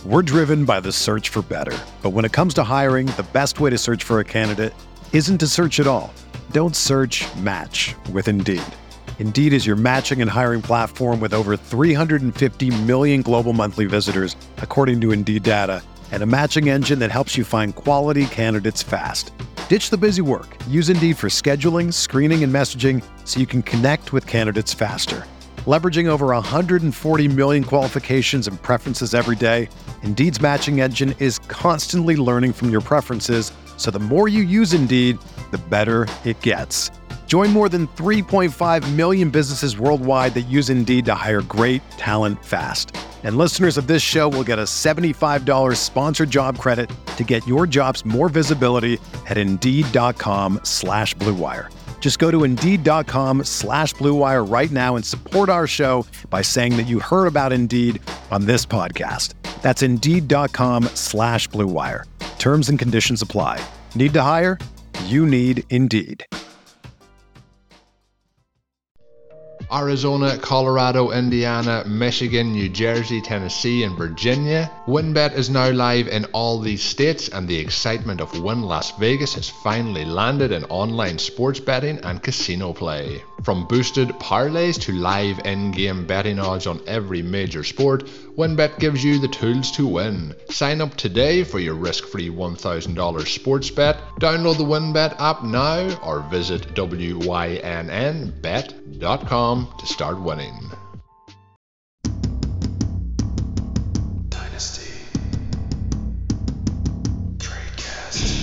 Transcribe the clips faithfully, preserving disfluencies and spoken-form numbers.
We're driven by the search for better. But when it comes to hiring, the best way to search for a candidate isn't to search at all. Don't search, match with Indeed. Indeed is your matching and hiring platform with over three hundred fifty million global monthly visitors, according to Indeed data, and a matching engine that helps you find quality candidates fast. Ditch the busy work. Use Indeed for scheduling, screening, and messaging so you can connect with candidates faster. Leveraging over one hundred forty million qualifications and preferences every day, Indeed's matching engine is constantly learning from your preferences, so the more you use Indeed, the better it gets. Join more than three point five million businesses worldwide that use Indeed to hire great talent fast. And listeners of this show will get a seventy-five dollars sponsored job credit to get your jobs more visibility at Indeed.com slash Blue Wire. Just go to Indeed.com slash Blue Wire right now and support our show by saying that you heard about Indeed on this podcast. That's Indeed.com slash Blue Wire. Terms and conditions apply. Need to hire? You need Indeed. Arizona, Colorado, Indiana, Michigan, New Jersey, Tennessee, and Virginia. WynnBET is now live in all these states, and the excitement of Wynn Las Vegas has finally landed in online sports betting and casino play. From boosted parlays to live in-game betting odds on every major sport, WynnBET gives you the tools to win. Sign up today for your risk-free one thousand dollars sports bet. Download the WynnBET app now or visit wynnbet dot com to start winning. Dynasty Tradecast.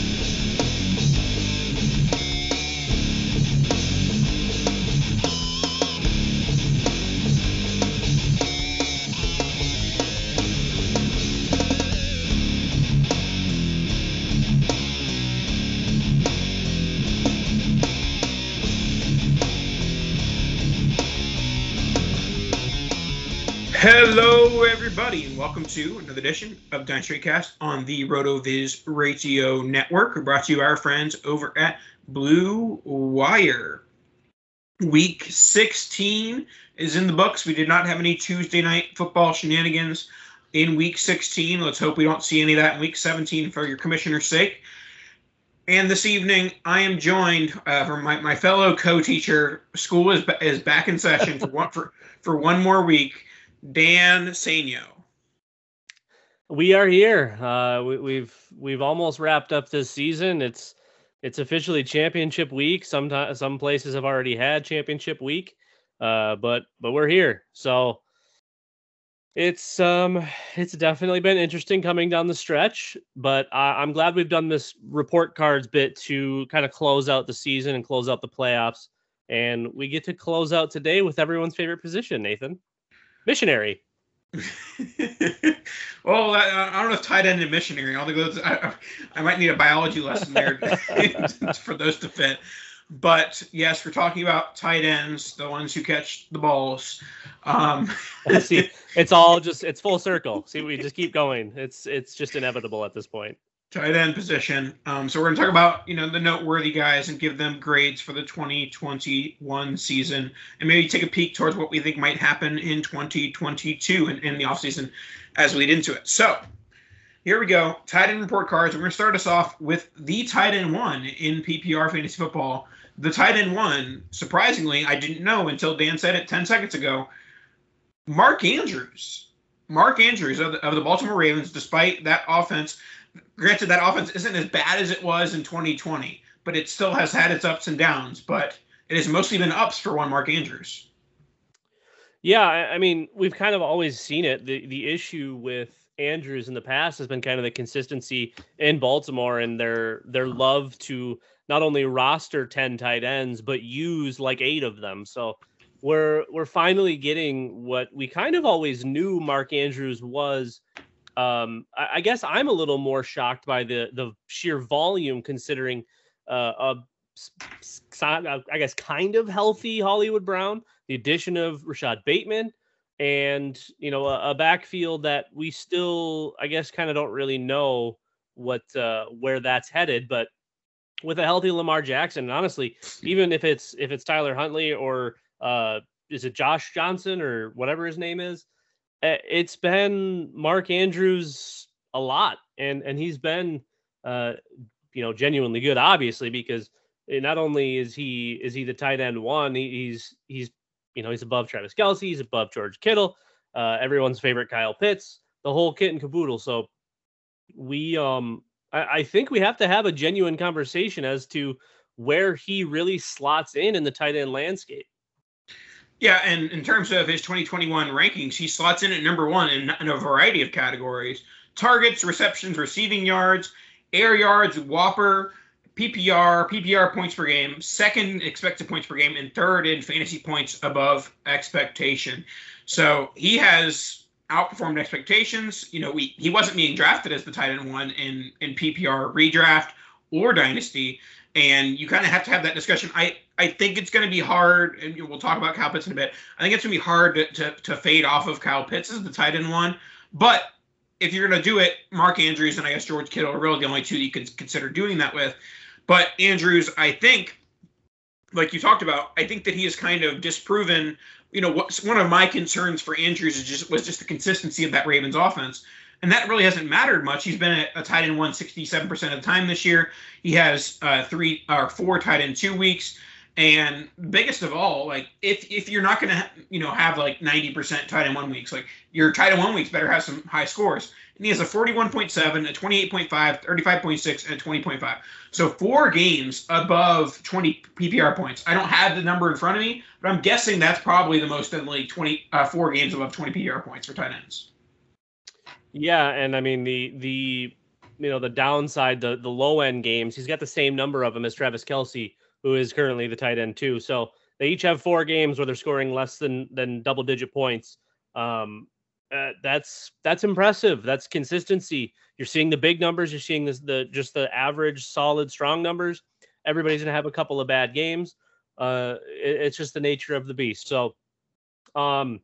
Hello, everybody, and welcome to another edition of Dynasty Tradecast on the RotoViz Radio Network, brought to you by our friends over at Blue Wire. Week sixteen is in the books. We did not have any Tuesday night football shenanigans in Week sixteen. Let's hope we don't see any of that in Week seventeen for your commissioner's sake. And this evening, I am joined uh, from my, my fellow co-teacher. School is is back in session for one for, for one more week. Dan Sainio. We are here. Uh, we, we've we've almost wrapped up this season. It's it's officially championship week. Sometimes some places have already had championship week, uh, but but we're here. So it's um it's definitely been interesting coming down the stretch. But I, I'm glad we've done this report cards bit to kind of close out the season and close out the playoffs. And we get to close out today with everyone's favorite position, Nathan. Missionary. Well, I, I don't know if tight end and missionary. I don't think those, I, I might need a biology lesson there for those to fit. But yes, we're talking about tight ends, the ones who catch the balls. Um, See, it's all just it's full circle. See, we just keep going. It's it's just inevitable at this point. Tight end position. Um, so we're going to talk about, you know, the noteworthy guys and give them grades for the twenty twenty-one season, and maybe take a peek towards what we think might happen in twenty twenty-two and in the offseason as we lead into it. So here we go. Tight end report cards. We're going to start us off with the tight end one in P P R fantasy football. The tight end one, surprisingly, I didn't know until Dan said it ten seconds ago. Mark Andrews. Mark Andrews of the, of the Baltimore Ravens, despite that offense. Granted, that offense isn't as bad as it was in twenty twenty, but it still has had its ups and downs. But it has mostly been ups for one Mark Andrews. Yeah, I mean, we've kind of always seen it. The the issue with Andrews in the past has been kind of the consistency in Baltimore and their their love to not only roster ten tight ends, but use like eight of them. So we're we're finally getting what we kind of always knew Mark Andrews was. Um, I, I guess I'm a little more shocked by the the sheer volume, considering uh, a, I guess, kind of healthy Hollywood Brown, the addition of Rashad Bateman, and, you know, a, a backfield that we still, I guess, kind of don't really know what uh, where that's headed. But with a healthy Lamar Jackson, and honestly, even if it's if it's Tyler Huntley or uh, is it Josh Johnson or whatever his name is, It's been Mark Andrews a lot, and and he's been, uh, you know, genuinely good, obviously, because not only is he is he the tight end one, he, he's he's you know he's above Travis Kelce, he's above George Kittle, uh, everyone's favorite Kyle Pitts, the whole kit and caboodle. So we, um, I, I think we have to have a genuine conversation as to where he really slots in in the tight end landscape. Yeah, and in terms of his twenty twenty-one rankings, he slots in at number one in, in a variety of categories: targets, receptions, receiving yards, air yards, Whopper, P P R, P P R points per game, second expected points per game, and third in fantasy points above expectation. So he has outperformed expectations. You know, we he wasn't being drafted as the tight end one in, in P P R redraft or dynasty. And you kind of have to have that discussion. I, I think it's going to be hard, and we'll talk about Kyle Pitts in a bit. I think it's going to be hard to, to, to fade off of Kyle Pitts as the tight end one. But if you're going to do it, Mark Andrews and I guess George Kittle are really the only two that you could consider doing that with. But Andrews, I think, like you talked about, I think that he has kind of disproven, you know, what, one of my concerns for Andrews is just was just the consistency of that Ravens offense. And that really hasn't mattered much. He's been a, a tight end one sixty-seven percent of the time this year. He has uh, three or four tight end two weeks. And biggest of all, like if if you're not going to, ha- you know, have like ninety percent tight end one weeks, like your tight end one weeks better have some high scores. And he has a forty-one point seven, a twenty-eight point five, thirty-five point six, and a twenty point five. So four games above twenty P P R points. I don't have the number in front of me, but I'm guessing that's probably the most in like twenty, uh, four games above twenty P P R points for tight ends. Yeah, and I mean the the you know the downside, the the low end games, he's got the same number of them as Travis Kelce, who is currently the tight end too. So they each have four games where they're scoring less than than double digit points. Um, uh, that's that's impressive. That's consistency. You're seeing the big numbers. You're seeing this the just the average, solid, strong numbers. Everybody's gonna have a couple of bad games. Uh, it, it's just the nature of the beast. So, um,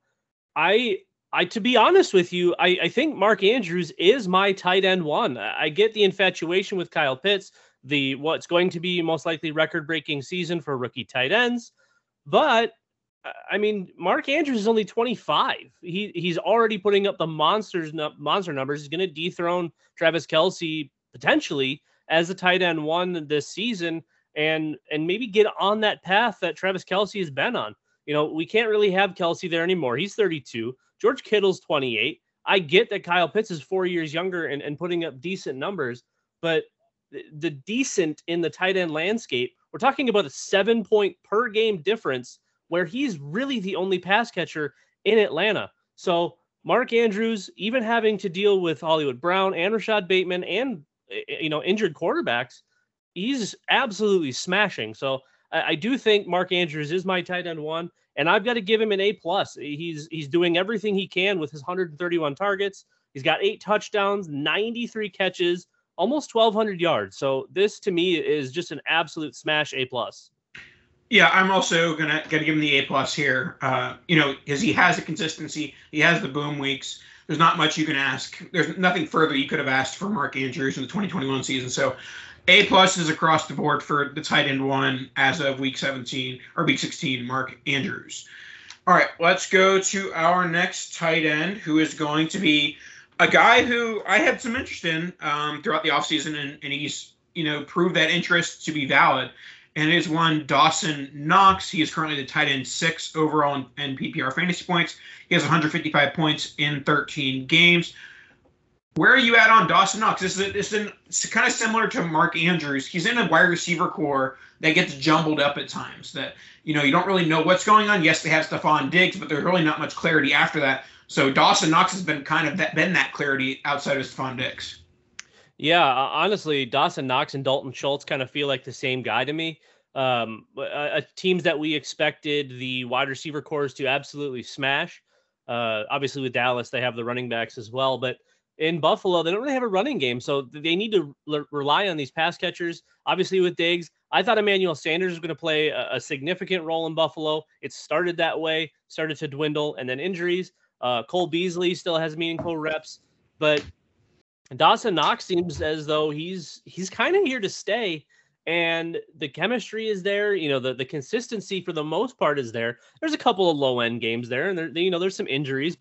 I. I, to be honest with you, I, I think Mark Andrews is my tight end one. I get the infatuation with Kyle Pitts, the what's going to be most likely record-breaking season for rookie tight ends. But, I mean, Mark Andrews is only twenty-five. He He's already putting up the monsters monster numbers. He's going to dethrone Travis Kelce potentially as a tight end one this season and, and maybe get on that path that Travis Kelce has been on. You know, we can't really have Kelce there anymore. He's thirty-two. George Kittle's twenty-eight. I get that Kyle Pitts is four years younger and, and putting up decent numbers, but the, the decent in the tight end landscape, we're talking about a seven point per game difference where he's really the only pass catcher in Atlanta. So Mark Andrews, even having to deal with Hollywood Brown and Rashad Bateman and, you know, injured quarterbacks, he's absolutely smashing. So I, I do think Mark Andrews is my tight end one. And I've got to give him an A plus. He's he's doing everything he can with his one hundred thirty-one targets. He's got eight touchdowns, ninety-three catches, almost twelve hundred yards. So this to me is just an absolute smash A plus. Yeah, I'm also gonna gonna give him the A plus here. Uh, you know, because he has a consistency. He has the boom weeks. There's not much you can ask. There's nothing further you could have asked for Mark Andrews in the twenty twenty-one season. So A plus is across the board for the tight end one as of week seventeen or week sixteen, Mark Andrews. All right, let's go to our next tight end, who is going to be a guy who I had some interest in um, throughout the offseason, and, and he's, you know, proved that interest to be valid. And it is one Dawson Knox. He is currently the tight end six overall in, in P P R fantasy points. He has one hundred fifty-five points in thirteen games. Where are you at on Dawson Knox? This is, a, this is a, kind of similar to Mark Andrews. He's in a wide receiver core that gets jumbled up at times. That, you know, you don't really know what's going on. Yes, they have Stephon Diggs, but there's really not much clarity after that. So Dawson Knox has been kind of that, been that clarity outside of Stephon Diggs. Yeah, honestly, Dawson Knox and Dalton Schultz kind of feel like the same guy to me. Um, uh, teams that we expected the wide receiver cores to absolutely smash. Uh, obviously, with Dallas, they have the running backs as well, but in Buffalo, they don't really have a running game, so they need to l- rely on these pass catchers. Obviously, with Diggs, I thought Emmanuel Sanders was going to play a, a significant role in Buffalo. It started that way, started to dwindle, and then injuries. Uh, Cole Beasley still has meaningful reps, but Dawson Knox seems as though he's he's kind of here to stay, and the chemistry is there. You know, the, the consistency for the most part is there. There's a couple of low end games there, and there, you know, there's some injuries, but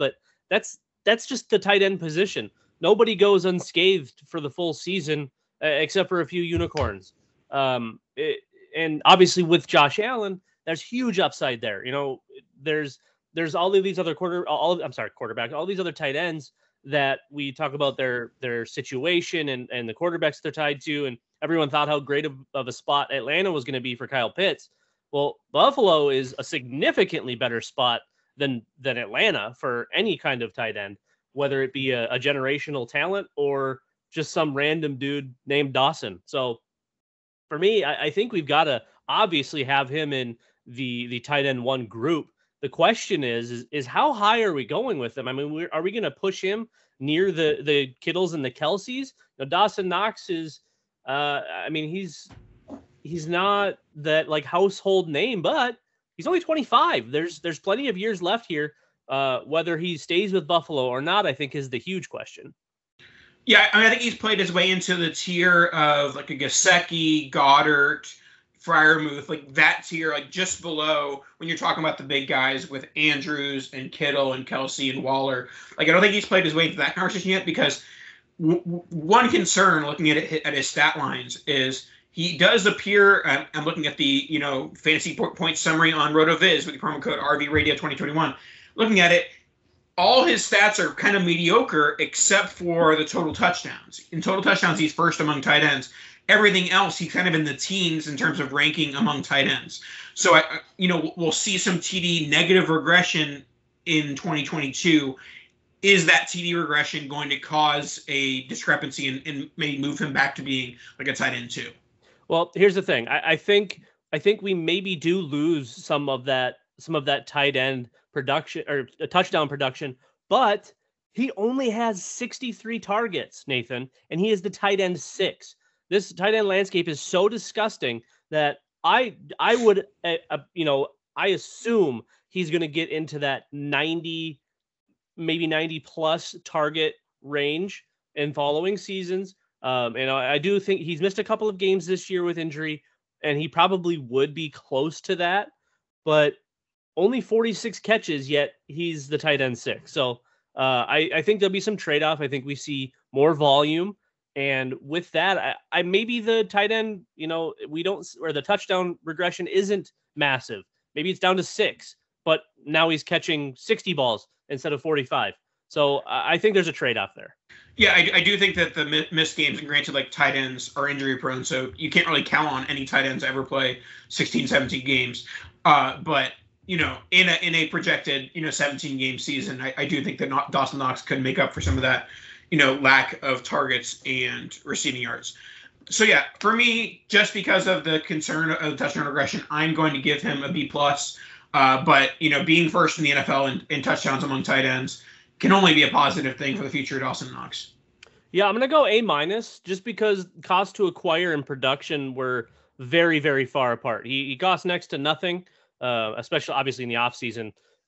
that's that's just the tight end position. Nobody goes unscathed for the full season uh, except for a few unicorns. Um, it, and obviously with Josh Allen, there's huge upside there. You know, there's there's all of these other quarter, all I'm sorry, quarterback, all these other tight ends that we talk about their their situation and and the quarterbacks they're tied to, and everyone thought how great of, of a spot Atlanta was going to be for Kyle Pitts. Well, Buffalo is a significantly better spot than than Atlanta for any kind of tight end, whether it be a, a generational talent or just some random dude named Dawson. So for me, I, I think we've got to obviously have him in the the tight end one group. The question is, is, is how high are we going with him? I mean, we're, are we going to push him near the, the Kittles and the Kelseys? Now, Dawson Knox is, uh, I mean, he's he's not that like household name, but he's only twenty-five. There's there's plenty of years left here. Uh, whether he stays with Buffalo or not, I think is the huge question. Yeah, I, mean, I think he's played his way into the tier of like a Gesicki, Goddard, Freiermuth, like that tier, like just below when you're talking about the big guys with Andrews and Kittle and Kelsey and Waller. Like I don't think he's played his way into that conversation yet because w- w- one concern looking at it at his stat lines is he does appear. I'm, I'm looking at the you know fantasy point summary on RotoViz with the promo code R V Radio twenty twenty-one. Looking at it, all his stats are kind of mediocre except for the total touchdowns. In total touchdowns, he's first among tight ends. Everything else, he's kind of in the teens in terms of ranking among tight ends. So, I, you know, we'll see some T D negative regression in twenty twenty-two. Is that T D regression going to cause a discrepancy and, and maybe move him back to being like a tight end too? Well, here's the thing. I, I think I think we maybe do lose some of that some of that tight end production or a touchdown production, but he only has sixty-three targets, Nathan, and he is the tight end six. This tight end landscape is so disgusting that I I would uh, uh, you know I assume he's going to get into that ninety, maybe ninety plus target range in following seasons. Um, and I, I do think he's missed a couple of games this year with injury, and he probably would be close to that, but only forty-six catches, yet he's the tight end six. So uh, I, I think there'll be some trade-off. I think we see more volume. And with that, I, I maybe the tight end, you know, we don't, or the touchdown regression isn't massive. Maybe it's down to six, but now he's catching sixty balls instead of forty-five. So I think there's a trade-off there. Yeah, I, I do think that the missed games, and granted, like tight ends are injury prone, so you can't really count on any tight ends to ever play sixteen, seventeen games. Uh, but you know, in a in a projected you know seventeen game season, I, I do think that not, Dawson Knox could make up for some of that, you know, lack of targets and receiving yards. So yeah, for me, just because of the concern of touchdown regression, I'm going to give him a B plus. Uh, but you know, being first in the N F L in, in touchdowns among tight ends can only be a positive thing for the future of Dawson Knox. Yeah, I'm gonna go A minus just because cost to acquire and production were very, very far apart. He, he cost next to nothing, uh, especially obviously in the offseason.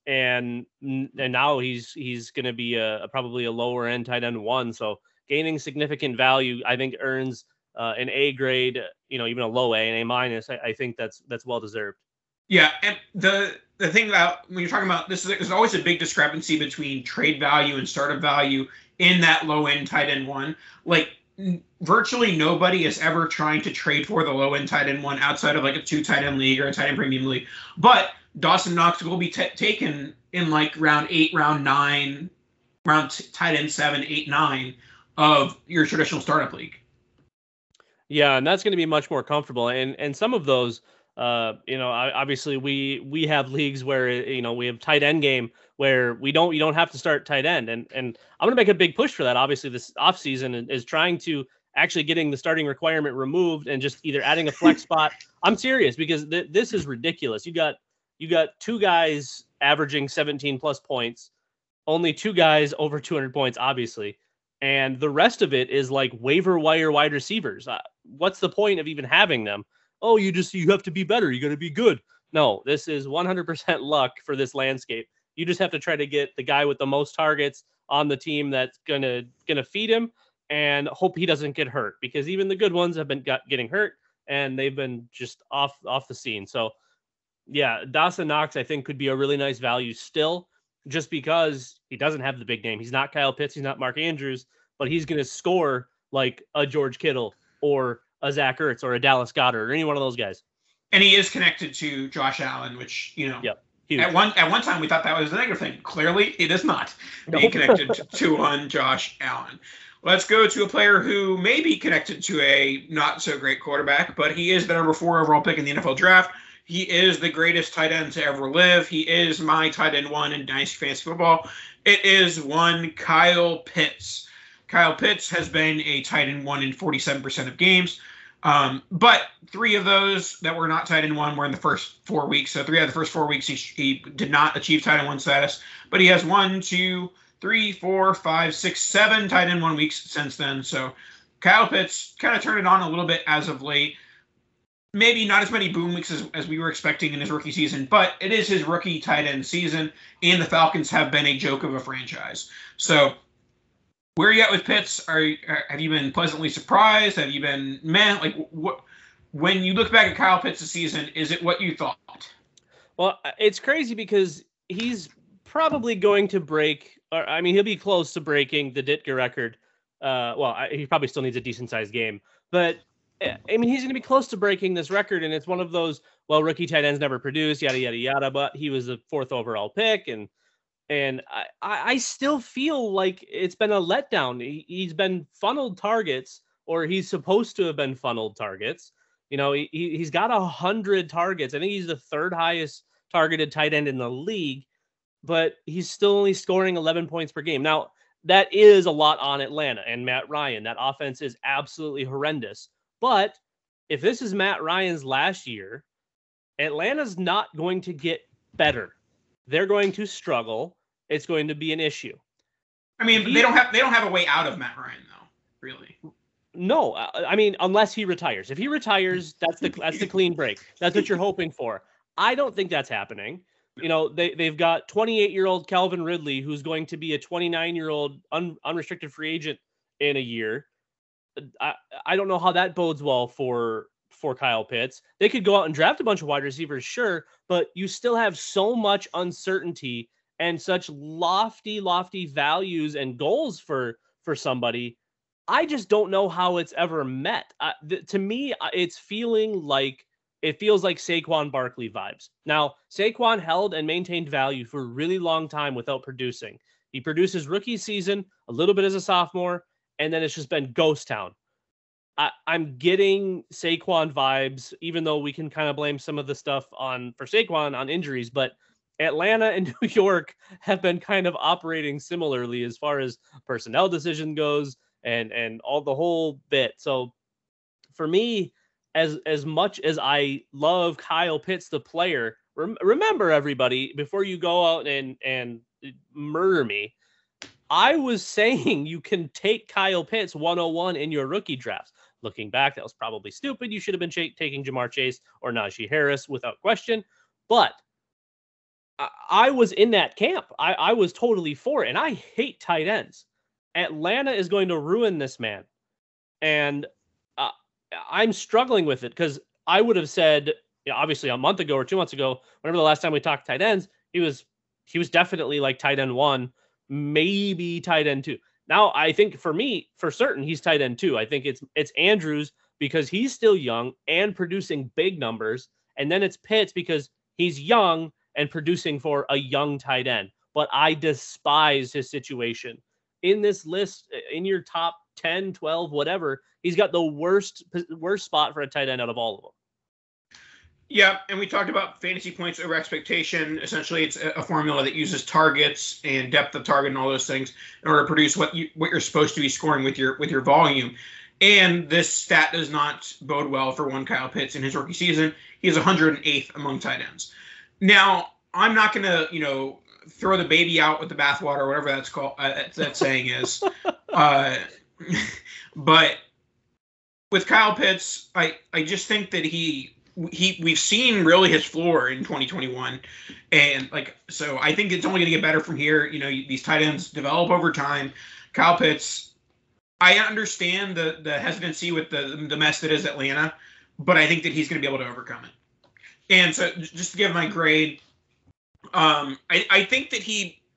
And and now he's he's going to be a, a probably a lower end tight end one. So gaining significant value, I think earns uh, an A grade, you know, even a low A, an A minus. I, I think that's that's well deserved. Yeah, and the the thing about when you're talking about this, there's always a big discrepancy between trade value and startup value in that low end tight end one. Like virtually nobody is ever trying to trade for the low end tight end one outside of like a two tight end league or a tight end premium league, but Dawson Knox will be t- taken in like round eight, round nine, round t- tight end seven, eight, nine of your traditional startup league. Yeah, and that's going to be much more comfortable. And and some of those, uh, you know, obviously we we have leagues where you know we have tight end game where we don't you don't have to start tight end. And and I'm going to make a big push for that. Obviously, this offseason is trying to actually getting the starting requirement removed and just either adding a flex spot. I'm serious because th- this is ridiculous. You got You got two guys averaging seventeen plus points, only two guys over two hundred points, obviously. And the rest of it is like waiver wire wide receivers. Uh, what's the point of even having them? Oh, you just, you have to be better. You got to be good. No, this is one hundred percent luck for this landscape. You just have to try to get the guy with the most targets on the team that's going to, going to feed him and hope he doesn't get hurt, because even the good ones have been got, getting hurt and they've been just off, off the scene. So, yeah, Dawson Knox, I think, could be a really nice value still just because he doesn't have the big name. He's not Kyle Pitts. He's not Mark Andrews, but he's going to score like a George Kittle or a Zach Ertz or a Dallas Goedert or any one of those guys. And he is connected to Josh Allen, which, you know, yep. Huge. At one at one time we thought that was a negative thing. Clearly, it is not Nope. being connected to, to one Josh Allen. Let's go to a player who may be connected to a not so great quarterback, but he is the number four overall pick in the N F L draft. He is the greatest tight end to ever live. He is my tight end one in Dynasty Fantasy Football. It is one Kyle Pitts. Kyle Pitts has been a tight end one in forty-seven percent of games. Um, but three of those that were not tight end one were in the first four weeks. So three out of the first four weeks, he, he did not achieve tight end one status. But he has one, two, three, four, five, six, seven tight end one weeks since then. So Kyle Pitts kind of turned it on a little bit as of late. Maybe not as many boom weeks as, as we were expecting in his rookie season, but it is his rookie tight end season, and the Falcons have been a joke of a franchise. So where are you at with Pitts? Are, are have you been pleasantly surprised? Have you been meh? Like what? When you look back at Kyle Pitts' season, is it what you thought? Well, it's crazy because he's probably going to break, or I mean, he'll be close to breaking the Ditka record. Uh, well, I, he probably still needs a decent sized game, but I mean, he's going to be close to breaking this record, and it's one of those. Well, rookie tight ends never produce, yada yada yada. But he was the fourth overall pick, and. And I, I still feel like it's been a letdown. He, he's been funneled targets, or he's supposed to have been funneled targets. You know, he, he's got a hundred targets. I think he's the third highest targeted tight end in the league, but he's still only scoring eleven points per game. Now, that is a lot on Atlanta and Matt Ryan. That offense is absolutely horrendous. But if this is Matt Ryan's last year, Atlanta's not going to get better. They're going to struggle. It's going to be an issue. I mean, he, they don't have they don't have a way out of Matt Ryan though, really. No, I mean, unless he retires. If he retires, that's the that's the clean break. That's what you're hoping for. I don't think that's happening. You know, they they've got twenty-eight-year-old Calvin Ridley, who's going to be a twenty-nine-year-old un, unrestricted free agent in a year. I I don't know how that bodes well for. for Kyle Pitts. They could go out and draft a bunch of wide receivers, sure, but you still have so much uncertainty and such lofty, lofty values and goals for, for somebody. I just don't know how it's ever met. Uh, th- to me, it's feeling like, it feels like Saquon Barkley vibes. Now, Saquon held and maintained value for a really long time without producing. He produced his rookie season, a little bit as a sophomore, and then it's just been ghost town. I, I'm getting Saquon vibes, even though we can kind of blame some of the stuff on for Saquon on injuries, but Atlanta and New York have been kind of operating similarly as far as personnel decision goes and, and all the whole bit. So for me, as, as much as I love Kyle Pitts, the player, rem- remember everybody, before you go out and, and murder me, I was saying you can take Kyle Pitts one oh one in your rookie drafts. Looking back, that was probably stupid. You should have been ch- taking Jamar Chase or Najee Harris without question. But I, I was in that camp. I, I was totally for it. And I hate tight ends. Atlanta is going to ruin this man. And uh, I'm struggling with it because I would have said, you know, obviously a month ago or two months ago, whenever the last time we talked tight ends, he was he was definitely like tight end one, maybe tight end two. Now, I think for me, for certain, he's tight end two. I think it's it's Andrews because he's still young and producing big numbers. And then it's Pitts because he's young and producing for a young tight end. But I despise his situation. In this list, in your top ten, twelve, whatever, he's got the worst worst spot for a tight end out of all of them. Yeah, and we talked about fantasy points over expectation. Essentially, it's a formula that uses targets and depth of target and all those things in order to produce what you what you're supposed to be scoring with your with your volume. And this stat does not bode well for one Kyle Pitts in his rookie season. He is one hundred eighth among tight ends. Now, I'm not going to, you know, throw the baby out with the bathwater or whatever that's called. Uh, that, that saying is, uh, but with Kyle Pitts, I I just think that he. He we've seen really his floor in twenty twenty-one, and like so I think it's only going to get better from here. You know, these tight ends develop over time. Kyle Pitts, I understand the the hesitancy with the the mess that is Atlanta, but I think that he's going to be able to overcome it. And so just to give my grade, um, I I think that he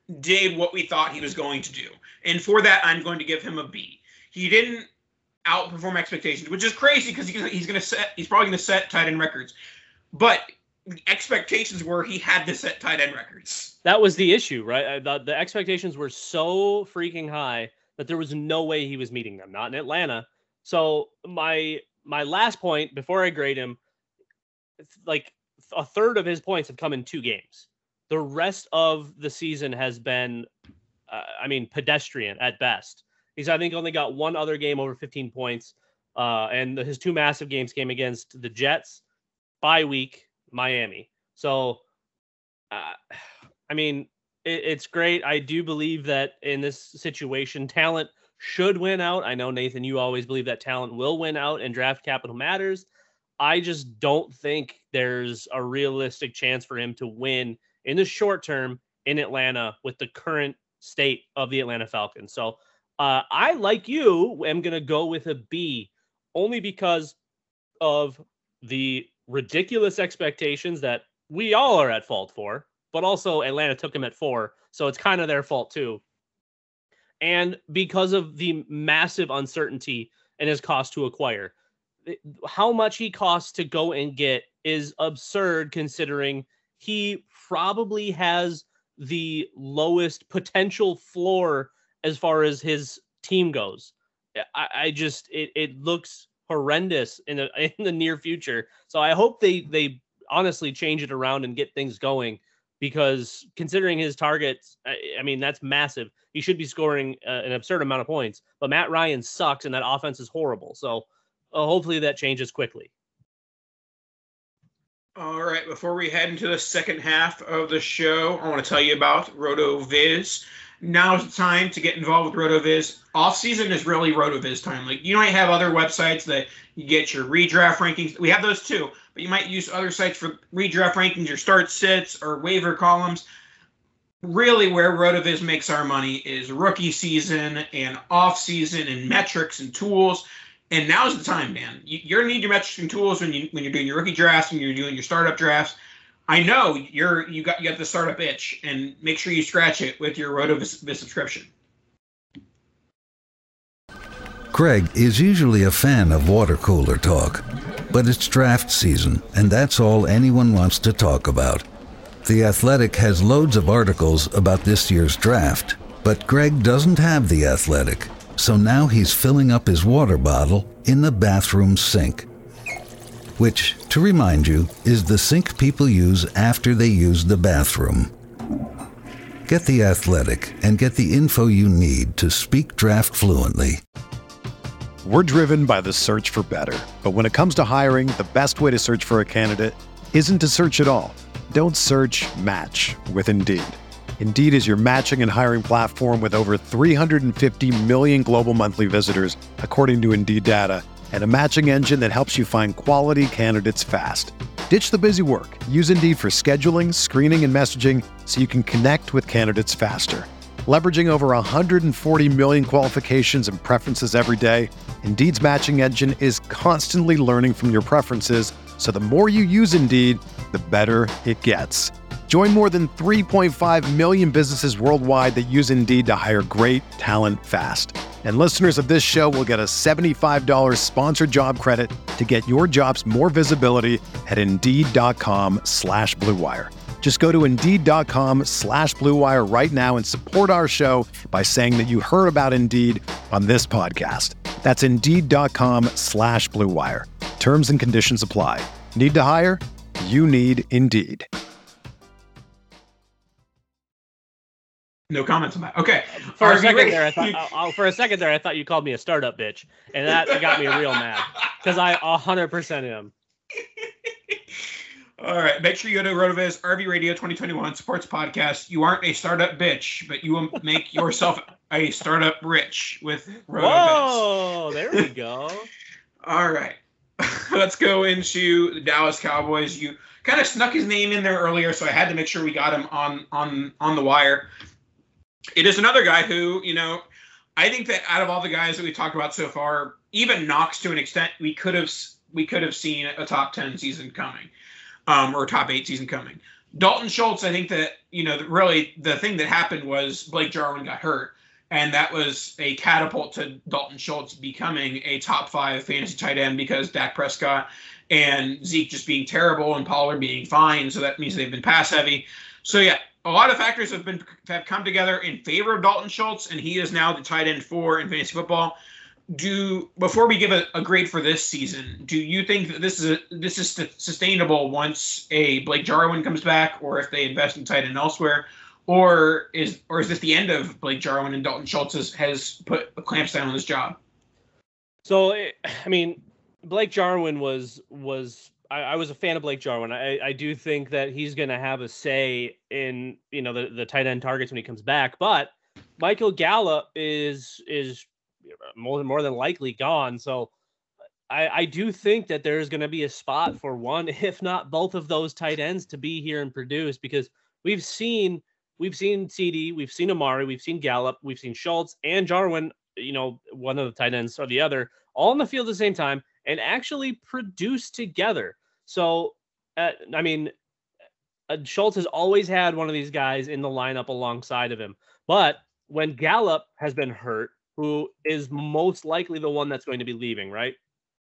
did what we thought he was going to do. And for that, I'm going to give him a B. He didn't outperform expectations, which is crazy because he's, he's going to set, he's probably going to set tight end records. But the expectations were he had to set tight end records. That was the issue, right? The, the expectations were so freaking high that there was no way he was meeting them, not in Atlanta. So my my last point before I grade him, like a third of his points have come in two games. The rest of the season has been, uh, I mean, pedestrian at best. He's, I think, only got one other game over fifteen points, uh, and his two massive games came against the Jets, bye week, Miami. So, uh, I mean, it, it's great. I do believe that in this situation, talent should win out. I know, Nathan, you always believe that talent will win out and draft capital matters. I just don't think there's a realistic chance for him to win in the short term in Atlanta with the current state of the Atlanta Falcons. So uh, I, like you, am going to go with a B only because of the ridiculous expectations that we all are at fault for, but also Atlanta took him at four. So it's kind of their fault too. And because of the massive uncertainty and his cost to acquire. How much he costs to go and get is absurd considering he probably has the lowest potential floor as far as his team goes. I, I just, it, it looks horrendous in the, in the near future. So I hope they, they honestly change it around and get things going, because considering his targets, I, I mean, that's massive. He should be scoring uh, an absurd amount of points, but Matt Ryan sucks and that offense is horrible. So Uh, hopefully that changes quickly. All right, before we head into the second half of the show, I want to tell you about RotoViz. Now is the time to get involved with RotoViz. Off-season is really RotoViz time. Like, you might have other websites that you get your redraft rankings. We have those too, but you might use other sites for redraft rankings, your start sits or waiver columns. Really, where RotoViz makes our money is rookie season and off-season and metrics and tools. And now's the time, man. You're gonna need your metrics and tools when you when you're doing your rookie drafts and you're doing your startup drafts. I know you're you got you got the startup itch, and make sure you scratch it with your RotoViz subscription. Greg is usually a fan of water cooler talk, but it's draft season, and that's all anyone wants to talk about. The Athletic has loads of articles about this year's draft, but Greg doesn't have The Athletic. So now he's filling up his water bottle in the bathroom sink, which, to remind you, is the sink people use after they use the bathroom. Get The Athletic and get the info you need to speak draft fluently. We're driven by the search for better. But when it comes to hiring, the best way to search for a candidate isn't to search at all. Don't search, match with Indeed. Indeed is your matching and hiring platform with over three hundred fifty million global monthly visitors, according to Indeed data, and a matching engine that helps you find quality candidates fast. Ditch the busy work. Use Indeed for scheduling, screening, and messaging so you can connect with candidates faster. Leveraging over one hundred forty million qualifications and preferences every day, Indeed's matching engine is constantly learning from your preferences, so the more you use Indeed, the better it gets. Join more than three point five million businesses worldwide that use Indeed to hire great talent fast. And listeners of this show will get a seventy-five dollars sponsored job credit to get your jobs more visibility at Indeed.com slash Blue Wire. Just go to Indeed.com slash Blue Wire right now and support our show by saying that you heard about Indeed on this podcast. That's Indeed.com slash Blue Wire. Terms and conditions apply. Need to hire? You need Indeed. No comments on that. Okay. For a second there, I thought uh, for a second there, I thought you called me a startup bitch, and that got me real mad because I one hundred percent am. All right. Make sure you go to RotoViz, R V Radio twenty twenty-one Sports Podcast. You aren't a startup bitch, but you will make yourself a startup rich with RotoViz. Whoa, there we go. All right. Let's go into the Dallas Cowboys. You kind of snuck his name in there earlier, so I had to make sure we got him on on on the wire. It is another guy who, you know, I think that out of all the guys that we talked about so far, even Knox to an extent, we could have we could have seen a top ten season coming, um, or a top eight season coming. Dalton Schultz, I think that, you know, really the thing that happened was Blake Jarwin got hurt. And that was a catapult to Dalton Schultz becoming a top five fantasy tight end because Dak Prescott and Zeke just being terrible and Pollard being fine. So that means they've been pass heavy. So, yeah, a lot of factors have been have come together in favor of Dalton Schultz, and he is now the tight end four in fantasy football. Do before we give a, a grade for this season, do you think that this is a, this is sustainable once a Blake Jarwin comes back, or if they invest in tight end elsewhere, or is or is this the end of Blake Jarwin and Dalton Schultz has, has put clamps down on this job? So, I mean, Blake Jarwin was was I, I was a fan of Blake Jarwin. I, I do think that he's going to have a say in, you know, the, the tight end targets when he comes back. But Michael Gallup is is more than more than likely gone. So I, I do think that there's going to be a spot for one, if not both of those tight ends to be here and produce, because we've seen we've seen C D, we've seen Amari, we've seen Gallup, we've seen Schultz and Jarwin, you know, one of the tight ends or the other, all in the field at the same time and actually produce together. So, uh, I mean, uh, Schultz has always had one of these guys in the lineup alongside of him. But when Gallup has been hurt, who is most likely the one that's going to be leaving, right?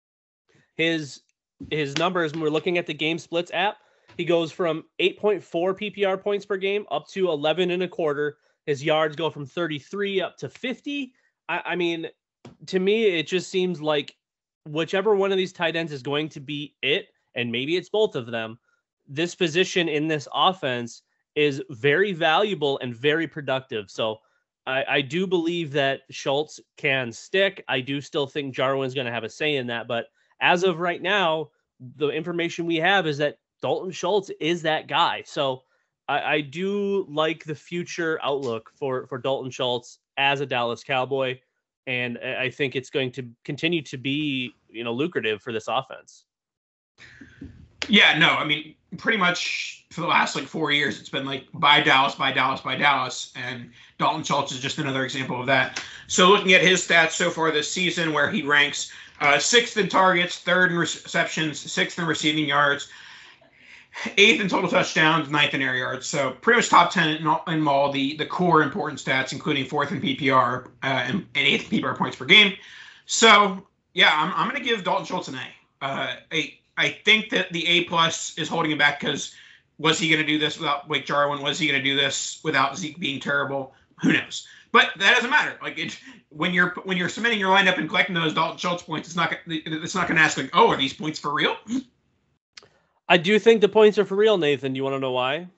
His his numbers, when we're looking at the Game Splits app, he goes from eight point four P P R points per game up to eleven and a quarter. His yards go from thirty-three up to fifty. I, I mean, to me, it just seems like whichever one of these tight ends is going to be it, and maybe it's both of them, this position in this offense is very valuable and very productive. So I, I do believe that Schultz can stick. I do still think Jarwin's going to have a say in that. But as of right now, the information we have is that Dalton Schultz is that guy. So I, I do like the future outlook for, for Dalton Schultz as a Dallas Cowboy. And I think it's going to continue to be, you know, lucrative for this offense. Yeah, no, I mean, pretty much for the last like four years, it's been like buy Dallas, buy Dallas, buy Dallas. And Dalton Schultz is just another example of that. So looking at his stats so far this season, where he ranks uh, sixth in targets, third in receptions, sixth in receiving yards, eighth in total touchdowns, ninth in air yards. So pretty much top ten in all, in all the, the core important stats, including fourth in P P R uh, and, and eighth in P P R points per game. So, yeah, I'm, I'm going to give Dalton Schultz an A. Uh, a I think that the A plus is holding him back because was he going to do this without Blake Jarwin? Was he going to do this without Zeke being terrible? Who knows? But that doesn't matter. Like it, when you're when you're submitting your lineup and collecting those Dalton Schultz points, it's not it's not going to ask like, oh, are these points for real? I do think the points are for real, Nathan. You want to know why?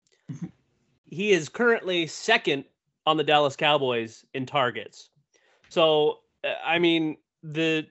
He is currently second on the Dallas Cowboys in targets. So I mean the.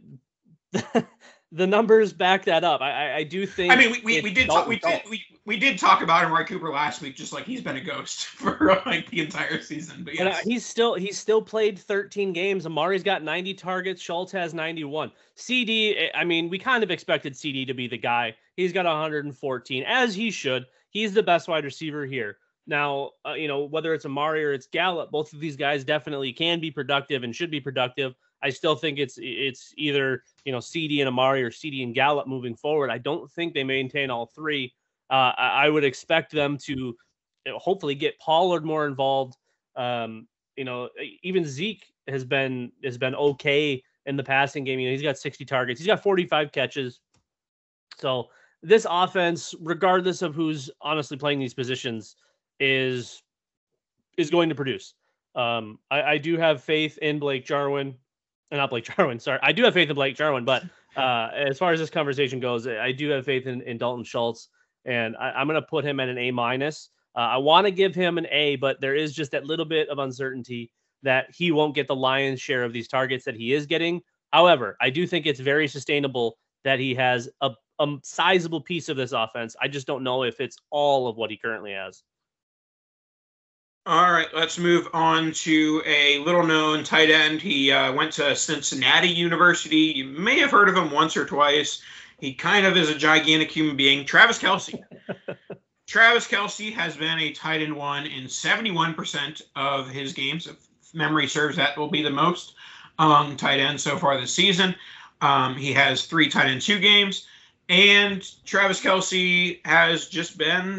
The numbers back that up. I, I do think. I mean, we, we, we did talk, we did we, we did talk about Amari Cooper last week, just like he's been a ghost for like the entire season. But yes. And, uh, he's still he's still played thirteen games. Amari's got ninety targets. Schultz has ninety-one. C D. I mean, we kind of expected C D to be the guy. He's got one hundred fourteen, as he should. He's the best wide receiver here. Now, uh, you know, whether it's Amari or it's Gallup, both of these guys definitely can be productive and should be productive. I still think it's it's either, you know, C D and Amari or C D and Gallup moving forward. I don't think they maintain all three. Uh, I, I would expect them to, you know, hopefully get Pollard more involved. Um, you know, even Zeke has been has been okay in the passing game. You know, he's got sixty targets. He's got forty-five catches. So this offense, regardless of who's honestly playing these positions, is is going to produce. Um, I, I do have faith in Blake Jarwin. Not Blake Jarwin, sorry. I do have faith in Blake Jarwin, but uh, as far as this conversation goes, I do have faith in, in Dalton Schultz, and I, I'm going to put him at an A minus. Uh, I want to give him an A, but there is just that little bit of uncertainty that he won't get the lion's share of these targets that he is getting. However, I do think it's very sustainable that he has a, a sizable piece of this offense. I just don't know if it's all of what he currently has. All right, let's move on to a little-known tight end. He uh, went to Cincinnati University. You may have heard of him once or twice. He kind of is a gigantic human being. Travis Kelce. Travis Kelce has been a tight end one in seventy-one percent of his games. If memory serves, that will be the most among tight ends so far this season. Um, he has three tight end two games. And Travis Kelce has just been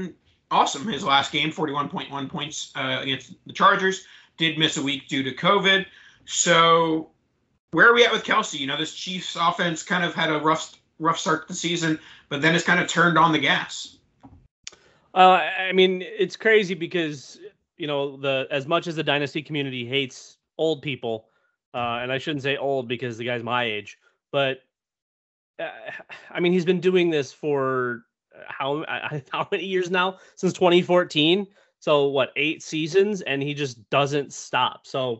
awesome his last game, forty-one point one points uh, against the Chargers. Did miss a week due to COVID. So where are we at with Kelce? You know, this Chiefs offense kind of had a rough rough start to the season, but then it's kind of turned on the gas. Uh, I mean, it's crazy because, you know, the as much as the dynasty community hates old people, uh, and I shouldn't say old because the guy's my age, but uh, I mean, he's been doing this for how how many years now? Since twenty fourteen. So what, eight seasons, and he just doesn't stop. So,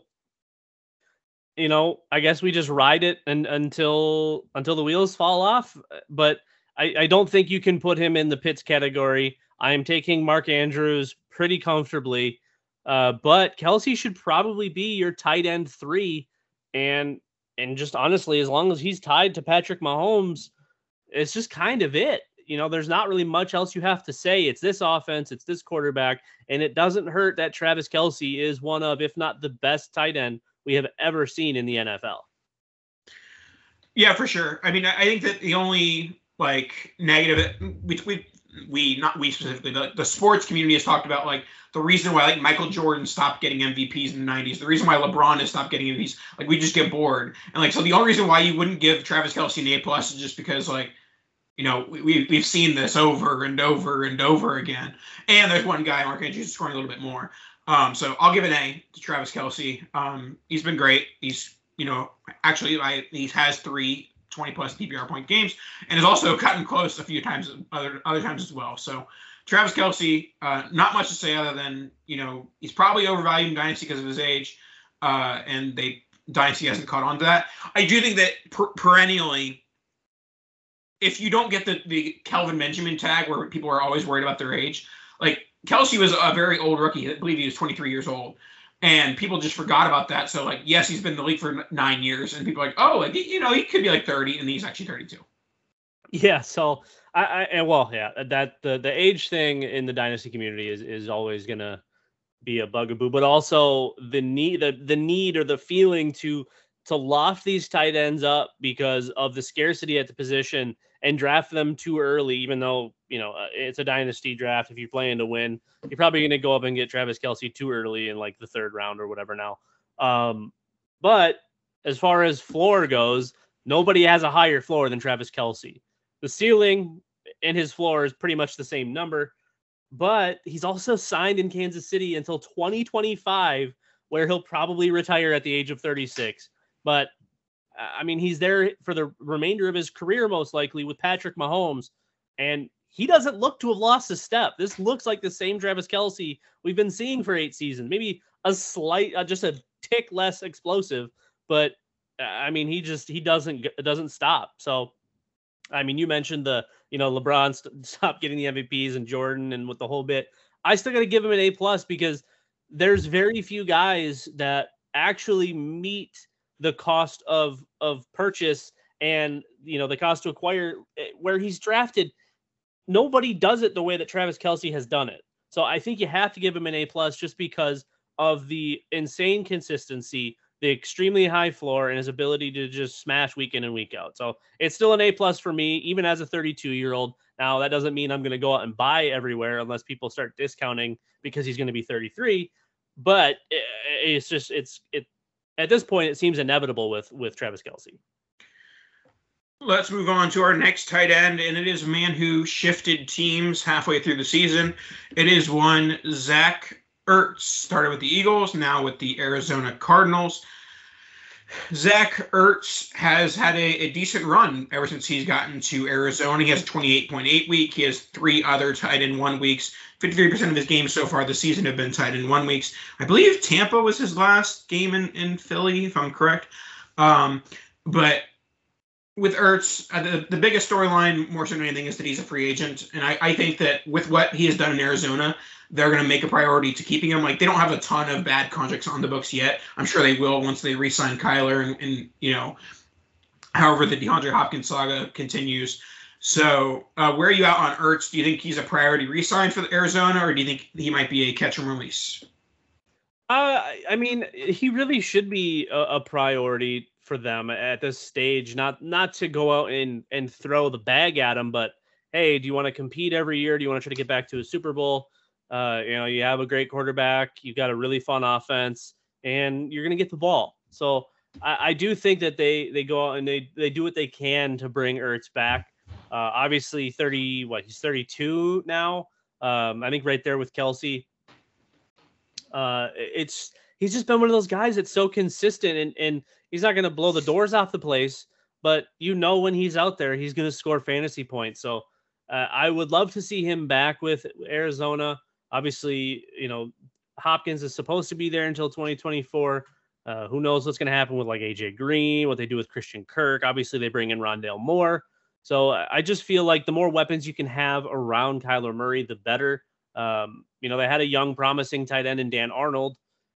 you know, I guess we just ride it and until until the wheels fall off. But I, I don't think you can put him in the Pitts category. I am taking Mark Andrews pretty comfortably. Uh, but Kelce should probably be your tight end three. And and just honestly, as long as he's tied to Patrick Mahomes, it's just kind of it. You know, there's not really much else you have to say. It's this offense, it's this quarterback, and it doesn't hurt that Travis Kelce is one of, if not the best tight end we have ever seen in the N F L. Yeah, for sure. I mean, I think that the only like negative we we, we not we specifically the, the sports community has talked about like the reason why like Michael Jordan stopped getting M V Ps in the nineties, the reason why LeBron has stopped getting M V Ps, like we just get bored. And like so the only reason why you wouldn't give Travis Kelce an A plus is just because like, you know, we, we've seen this over and over and over again. And there's one guy, Mark Andrews, scoring a little bit more. Um, so I'll give an A to Travis Kelce. Um, he's been great. He's, you know, actually I, he has three twenty-plus P P R point games and has also gotten close a few times, other other times as well. So Travis Kelce, uh, not much to say other than, you know, he's probably overvalued in Dynasty because of his age. Uh, and they Dynasty hasn't caught on to that. I do think that per- perennially, if you don't get the, the Kelvin Benjamin tag where people are always worried about their age, like Kelce was a very old rookie. I believe he was twenty-three years old. And people just forgot about that. So, like, yes, he's been in the league for nine years. And people are like, oh, like, you know, he could be like thirty, and he's actually thirty-two. Yeah, so, I, I and well, yeah, that the, the age thing in the Dynasty community is, is always going to be a bugaboo. But also the need, the, the need or the feeling to to loft these tight ends up because of the scarcity at the position and draft them too early, even though, you know, it's a dynasty draft. If you're playing to win, you're probably going to go up and get Travis Kelce too early in like the third round or whatever now. Um, but as far as floor goes, nobody has a higher floor than Travis Kelce. The ceiling and his floor is pretty much the same number, but he's also signed in Kansas City until twenty twenty-five, where he'll probably retire at the age of thirty-six. But, I mean, he's there for the remainder of his career, most likely, with Patrick Mahomes. And he doesn't look to have lost a step. This looks like the same Travis Kelce we've been seeing for eight seasons. Maybe a slight, uh, just a tick less explosive. But, I mean, he just, he doesn't, doesn't stop. So, I mean, you mentioned the, you know, LeBron st- stopped getting the M V Ps and Jordan and with the whole bit. I still got to give him an A plus because there's very few guys that actually meet the cost of of purchase and, you know, the cost to acquire where he's drafted. Nobody does it the way that Travis Kelce has done it. So I think you have to give him an A plus just because of the insane consistency, the extremely high floor, and his ability to just smash week in and week out. So it's still an A plus for me, even as a thirty-two year old. Now that doesn't mean I'm going to go out and buy everywhere unless people start discounting because he's going to be thirty-three. But it's just, it's, it, at this point, it seems inevitable with, with Travis Kelce. Let's move on to our next tight end, and it is a man who shifted teams halfway through the season. It is one Zach Ertz, started with the Eagles, now with the Arizona Cardinals. Zach Ertz has had a, a decent run ever since he's gotten to Arizona. He has a twenty-eight point eight week. He has three other tight end one weeks. fifty-three percent of his games so far this season have been tight end one weeks. I believe Tampa was his last game in, in Philly, if I'm correct. Um, but with Ertz, uh, the, the biggest storyline, more so than anything, is that he's a free agent. And I, I think that with what he has done in Arizona, they're going to make a priority to keeping him. Like, they don't have a ton of bad contracts on the books yet. I'm sure they will once they re-sign Kyler and, and you know, however the DeAndre Hopkins saga continues. So uh, where are you out on Ertz? Do you think he's a priority re-sign for Arizona, or do you think he might be a catch and release? Uh, I mean, he really should be a, a priority for them at this stage. Not not to go out and, and throw the bag at him, but hey, do you want to compete every year? Do you want to try to get back to a Super Bowl? Uh, you know, you have a great quarterback, you've got a really fun offense, and you're going to get the ball. So I, I do think that they they go out and they they do what they can to bring Ertz back. Uh, obviously, thirty, what, he's thirty-two now. Um, I think right there with Kelsey. Uh, it's he's just been one of those guys that's so consistent, and, and he's not going to blow the doors off the place, but you know when he's out there, he's going to score fantasy points. So uh, I would love to see him back with Arizona. Obviously, you know, Hopkins is supposed to be there until twenty twenty-four. Uh, who knows what's going to happen with like A J Green, what they do with Christian Kirk. Obviously, they bring in Rondale Moore. So I just feel like the more weapons you can have around Kyler Murray, the better. Um, you know, they had a young, promising tight end in Dan Arnold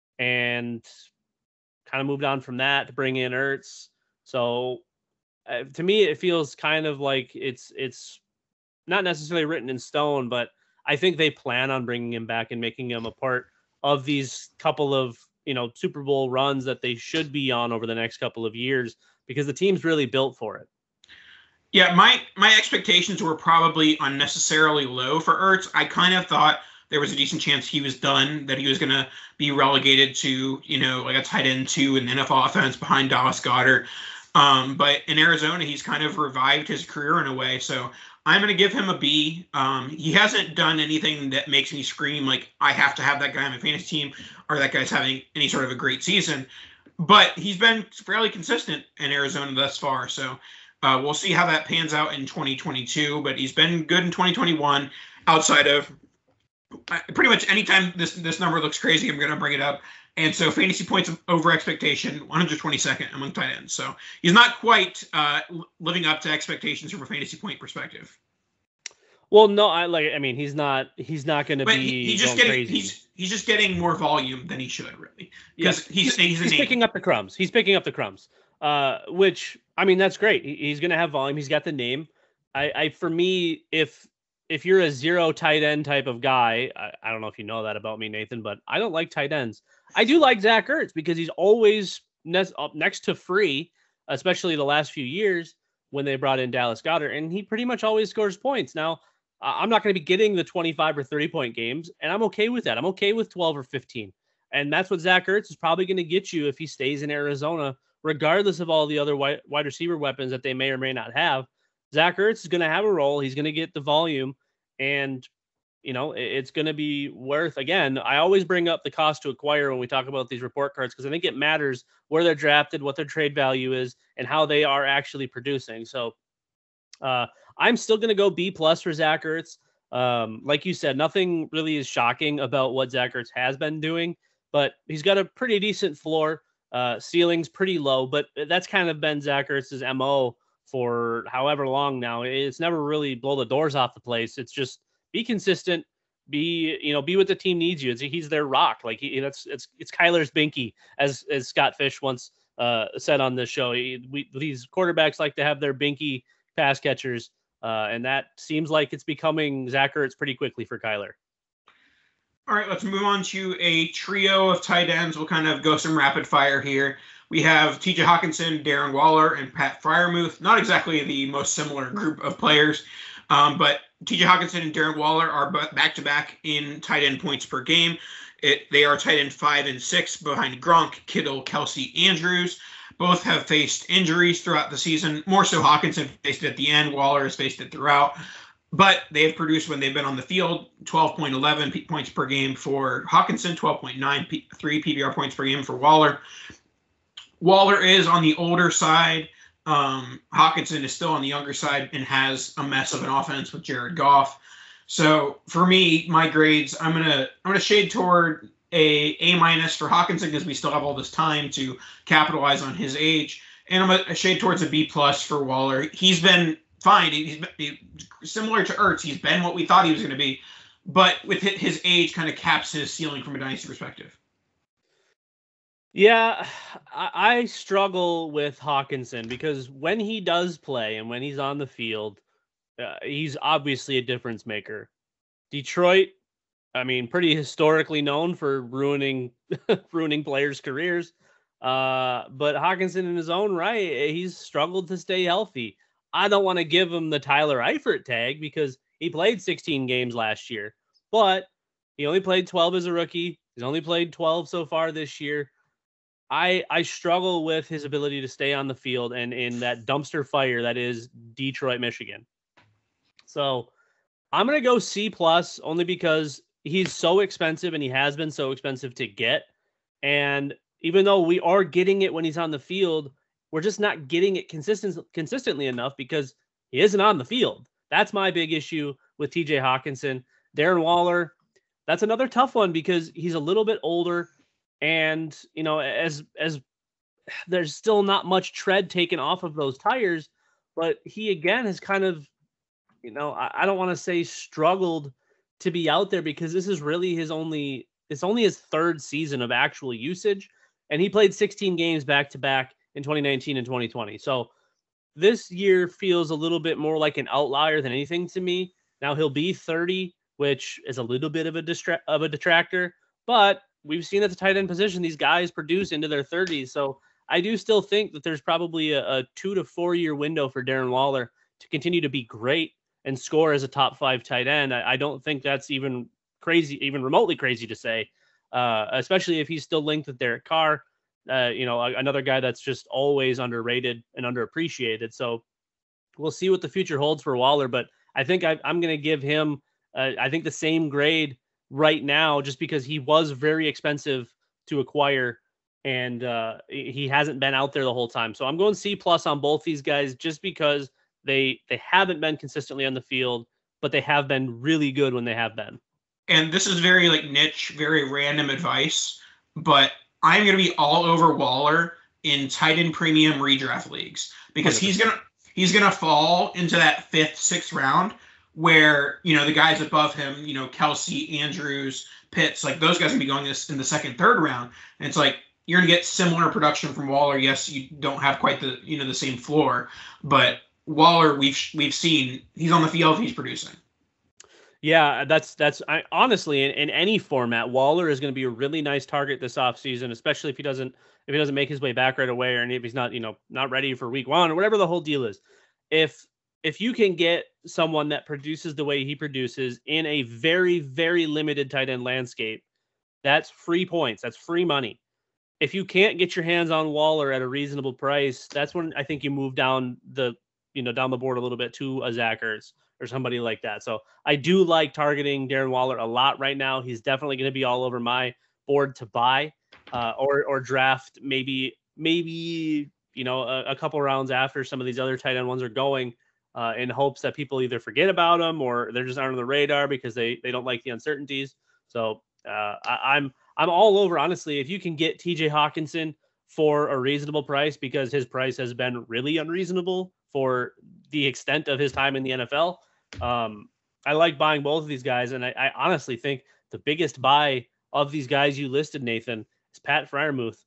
and kind of moved on from that to bring in Ertz. So uh, to me, it feels kind of like it's it's not necessarily written in stone, but I think they plan on bringing him back and making him a part of these couple of, you know, Super Bowl runs that they should be on over the next couple of years because the team's really built for it. Yeah, my my expectations were probably unnecessarily low for Ertz. I kind of thought there was a decent chance he was done, that he was going to be relegated to, you know, like a tight end two in the N F L offense behind Dallas Goedert. Um, but in Arizona, he's kind of revived his career in a way. So I'm going to give him a B. Um, he hasn't done anything that makes me scream like I have to have that guy on my fantasy team or that guy's having any sort of a great season. But he's been fairly consistent in Arizona thus far. So Uh, we'll see how that pans out in twenty twenty-two, but he's been good in twenty twenty-one outside of uh, pretty much anytime this this number looks crazy, I'm going to bring it up. And so fantasy points over expectation, one hundred twenty-second among tight ends. So he's not quite uh, living up to expectations from a fantasy point perspective. Well, no, I like. I mean, he's not. He's not going to be. He, he's just going getting. crazy. He's he's just getting more volume than he should, really. Because yeah. he's he's, he's picking up the crumbs. He's picking up the crumbs. Uh, which I mean, that's great. He, he's going to have volume. He's got the name. I, I for me, if if you're a zero tight end type of guy, I, I don't know if you know that about me, Nathan, but I don't like tight ends. I do like Zach Ertz because he's always ne- up next to free, especially the last few years when they brought in Dallas Goedert, and he pretty much always scores points. Now, I'm not going to be getting the twenty-five or thirty point games, and I'm okay with that. I'm okay with twelve or fifteen. And that's what Zach Ertz is probably going to get you if he stays in Arizona, regardless of all the other wide, wide receiver weapons that they may or may not have. Zach Ertz is going to have a role. He's going to get the volume, and, you know, it, it's going to be worth, again, I always bring up the cost to acquire when we talk about these report cards, because I think it matters where they're drafted, what their trade value is, and how they are actually producing. So uh, I'm still going to go B plus for Zach Ertz. Um, like you said, nothing really is shocking about what Zach Ertz has been doing, but he's got a pretty decent floor. Uh, ceiling's pretty low, but that's kind of been Zach Ertz's M O for however long now. It's never really blow the doors off the place. It's just be consistent, be, you know, be what the team needs you. It's, he's their rock. Like he, that's, it's, it's Kyler's binky, as, as Scott Fish once uh, said on the show. He, we, these quarterbacks like to have their binky pass catchers. Uh, and that seems like it's becoming Zach Ertz pretty quickly for Kyler. All right, let's move on to a trio of tight ends. We'll kind of go some rapid fire here. We have T J Hockenson, Darren Waller, and Pat Freiermuth. Not exactly the most similar group of players, um, but T J Hockenson and Darren Waller are back-to-back in tight end points per game. It, they are tight end five and six behind Gronk, Kittle, Kelsey, Andrews. Both have faced injuries throughout the season. More so Hockenson faced it at the end. Waller has faced it throughout. But they have produced when they've been on the field, twelve point one one p- points per game for Hockenson, twelve point nine three P P R points per game for Waller. Waller is on the older side. Um, Hockenson is still on the younger side and has a mess of an offense with Jared Goff. So for me, my grades, I'm gonna I'm gonna shade toward a A minus for Hockenson because we still have all this time to capitalize on his age, and I'm gonna shade towards a B plus for Waller. He's been fine. He's been, he, similar to Ertz. He's been what we thought he was going to be, but with his age, kind of caps his ceiling from a dynasty perspective. Yeah, I, I struggle with Hockenson because when he does play and when he's on the field, uh, he's obviously a difference maker. Detroit, I mean, pretty historically known for ruining ruining players' careers. Uh, but Hockenson in his own right, he's struggled to stay healthy. I don't want to give him the Tyler Eifert tag because he played sixteen games last year, but he only played twelve as a rookie. He's only played twelve so far this year. I I struggle with his ability to stay on the field and in that dumpster fire that is Detroit, Michigan. So I'm going to go C plus only because he's so expensive and he has been so expensive to get. And even though we are getting it when he's on the field, we're just not getting it consistent, consistently enough because he isn't on the field. That's my big issue with T J Hawkinson. Darren Waller, that's another tough one because he's a little bit older and, you know, as, as there's still not much tread taken off of those tires, but he again has kind of, you know, I, I don't want to say struggled to be out there because this is really his only, it's only his third season of actual usage. And he played sixteen games back to back in twenty nineteen and twenty twenty. So this year feels a little bit more like an outlier than anything to me. Now he'll be thirty, which is a little bit of a distra- of a detractor, but we've seen at the tight end position, these guys produce into their thirties. So I do still think that there's probably a, a two to four year window for Darren Waller to continue to be great and score as a top five tight end. I, I don't think that's even crazy, even remotely crazy to say, uh, especially if he's still linked with Derek Carr. Uh, you know, another guy that's just always underrated and underappreciated. So we'll see what the future holds for Waller, but I think I, I'm going to give him, uh, I think the same grade right now, just because he was very expensive to acquire and uh, he hasn't been out there the whole time. So I'm going C plus on both these guys, just because they, they haven't been consistently on the field, but they have been really good when they have been. And this is very like niche, very random advice, but I'm going to be all over Waller in tight end premium redraft leagues because he's going to he's going to fall into that fifth, sixth round where, you know, the guys above him, you know, Kelsey, Andrews, Pitts, like those guys are going to be going this in the second, third round. And it's like you're going to get similar production from Waller. Yes, you don't have quite the, you know, the same floor, but Waller, we've we've seen he's on the field, he's producing. Yeah, that's that's I, honestly in, in any format, Waller is going to be a really nice target this offseason, especially if he doesn't if he doesn't make his way back right away, or if he's not, you know, not ready for week one or whatever the whole deal is. If if you can get someone that produces the way he produces in a very, very limited tight end landscape, that's free points. That's free money. If you can't get your hands on Waller at a reasonable price, that's when I think you move down the, you know, down the board a little bit to a Zach Ertz or somebody like that. So I do like targeting Darren Waller a lot right now. He's definitely going to be all over my board to buy uh, or or draft maybe, maybe you know, a, a couple rounds after some of these other tight end ones are going uh, in hopes that people either forget about them or they're just aren't on the radar because they, they don't like the uncertainties. So uh, I, I'm I'm all over, honestly. If you can get T J Hawkinson for a reasonable price, because his price has been really unreasonable for the extent of his time in the N F L. Um, I like buying both of these guys, and I, I honestly think the biggest buy of these guys you listed, Nathan, is Pat Freiermuth.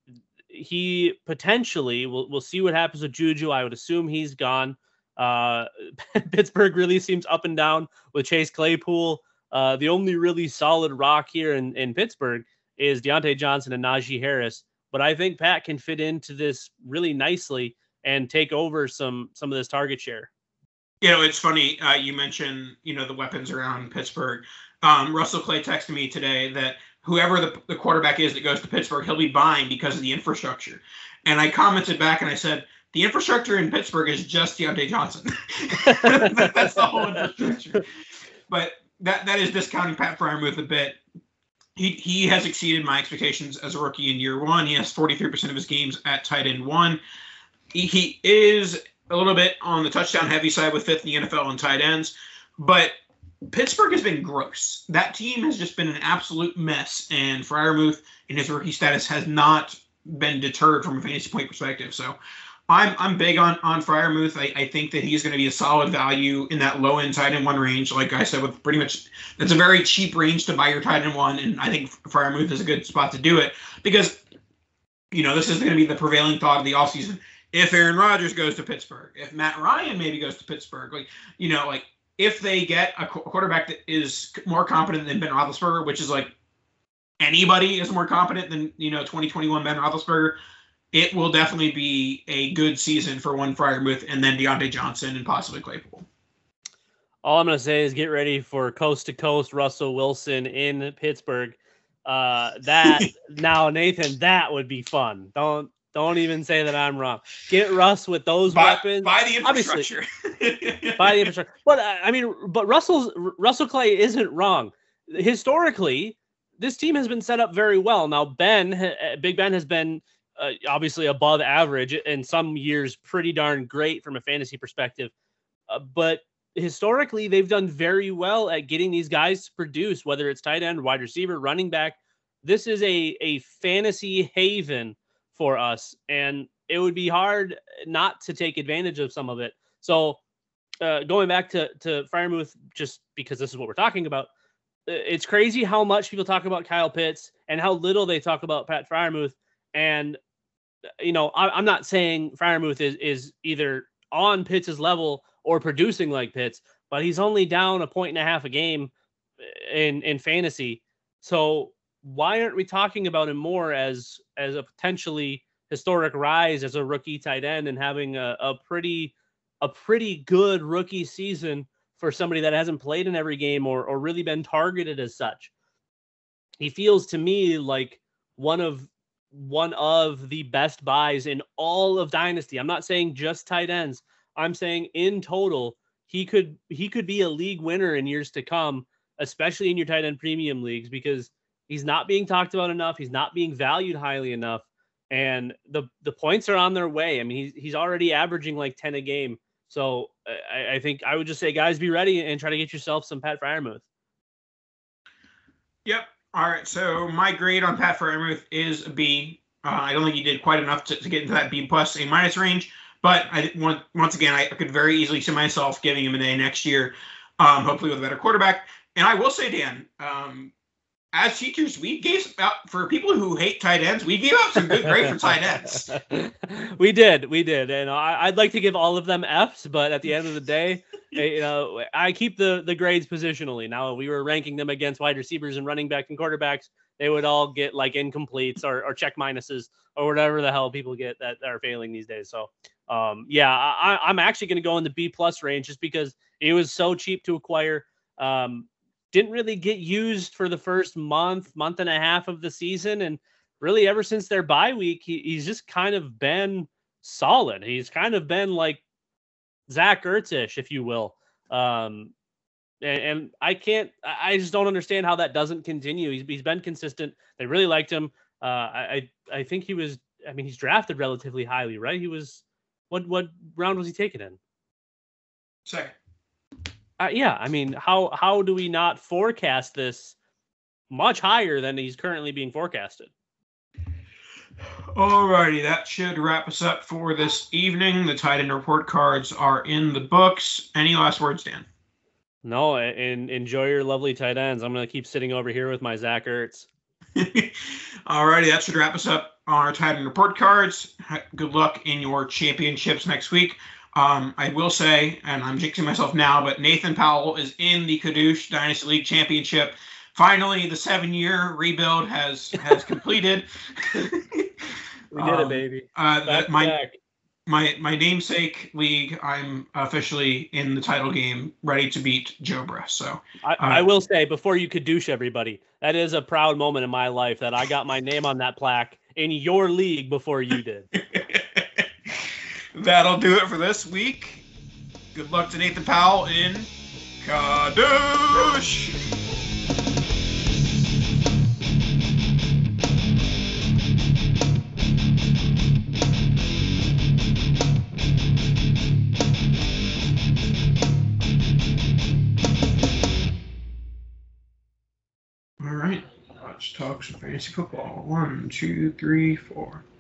He potentially, we'll, we'll see what happens with Juju. I would assume he's gone. Uh, Pittsburgh really seems up and down with Chase Claypool. Uh, the only really solid rock here in, in Pittsburgh is Deontay Johnson and Najee Harris. But I think Pat can fit into this really nicely and take over some some of this target share. You know, it's funny. Uh, you mentioned, you know, the weapons around Pittsburgh. Um, Russell Clay texted me today that whoever the, the quarterback is that goes to Pittsburgh, he'll be buying because of the infrastructure. And I commented back and I said, the infrastructure in Pittsburgh is just Deontay Johnson. That's the whole infrastructure. But that that is discounting Pat Freiermuth a bit. He he has exceeded my expectations as a rookie in year one. He has forty-three percent of his games at tight end one. He, he is a little bit on the touchdown heavy side with fifth in the N F L on tight ends. But Pittsburgh has been gross. That team has just been an absolute mess. And Freiermuth in his rookie status has not been deterred from a fantasy point perspective. So I'm I'm big on, on Freiermuth. I, I think that he's going to be a solid value in that low-end tight end one range. Like I said, with pretty much – that's a very cheap range to buy your tight end one, and I think Freiermuth is a good spot to do it because, you know, this is going to be the prevailing thought of the offseason. If Aaron Rodgers goes to Pittsburgh, if Matt Ryan maybe goes to Pittsburgh, like, you know, like if they get a quarterback that is more competent than Ben Roethlisberger, which is like anybody is more competent than, you know, twenty twenty-one Ben Roethlisberger, it will definitely be a good season for one Freiermuth and then Deontay Johnson and possibly Claypool. All I'm going to say is get ready for coast to coast Russell Wilson in Pittsburgh. Uh, that now, Nathan, that would be fun. Don't don't even say that I'm wrong. Get Russ with those buy, weapons. Buy the infrastructure. Buy the infrastructure. But I mean, but Russell's Russell Clay isn't wrong. Historically, this team has been set up very well. Now, Ben, Big Ben has been uh, obviously above average in some years, pretty darn great from a fantasy perspective. Uh, but historically, they've done very well at getting these guys to produce, whether it's tight end, wide receiver, running back. This is a, a fantasy haven for us, and it would be hard not to take advantage of some of it. So uh, going back to, to Freiermuth, just because this is what we're talking about, it's crazy how much people talk about Kyle Pitts and how little they talk about Pat Freiermuth. And, you know, I, I'm not saying Freiermuth is, is either on Pitts' level or producing like Pitts, but he's only down a point and a half a game in, in fantasy. So why aren't we talking about him more as, as a potentially historic rise as a rookie tight end and having a, a pretty, a pretty good rookie season for somebody that hasn't played in every game or, or really been targeted as such? He feels to me like one of, one of the best buys in all of Dynasty. I'm not saying just tight ends. I'm saying in total, he could he could be a league winner in years to come, especially in your tight end premium leagues, because he's not being talked about enough. He's not being valued highly enough, and the the points are on their way. I mean, he's he's already averaging like ten a game. So I, I think I would just say, guys, be ready and try to get yourself some Pat Freiermuth. Yep. All right. So my grade on Pat Freiermuth is a B. Uh, I don't think he did quite enough to, to get into that B plus A minus range. But I want, once again, I could very easily see myself giving him an A next year, um, hopefully with a better quarterback. And I will say, Dan, um, as teachers, we gave out for people who hate tight ends. We gave out some good grade for tight ends. We did, we did, and I, I'd like to give all of them Fs, but at the end of the day, you know, I keep the the grades positionally. Now, if we were ranking them against wide receivers and running back and quarterbacks, they would all get like incompletes or, or check minuses or whatever the hell people get that are failing these days. So, um, yeah, I, I'm actually going to go in the B plus range just because it was so cheap to acquire. Um, didn't really get used for the first month, month and a half of the season. And really ever since their bye week, he, he's just kind of been solid. He's kind of been like Zach Ertz-ish, if you will. Um, and, and I can't, I just don't understand how that doesn't continue. He's, he's been consistent. They really liked him. Uh, I, I think he was, I mean, he's drafted relatively highly, right? He was, what, what round was he taken in? Second. Uh, yeah, I mean, how how do we not forecast this much higher than he's currently being forecasted? Alrighty, that should wrap us up for this evening. The tight end report cards are in the books. Any last words, Dan? No, and enjoy your lovely tight ends. I'm going to keep sitting over here with my Zach Ertz. Alrighty, that should wrap us up on our tight end report cards. Good luck in your championships next week. Um, I will say, and I'm jinxing myself now, but Nathan Powell is in the Kadoosh Dynasty League Championship. Finally, the seven-year rebuild has has completed. We did um, it, baby. Uh, that, my back. my my namesake league, I'm officially in the title game, ready to beat Joe Bress. So I, uh, I will say, before you Kadoosh everybody, that is a proud moment in my life that I got my name on that plaque in your league before you did. That'll do it for this week. Good luck to Nathan Powell in Kadoosh. All right, let's talk some fantasy football. One, two, three, four.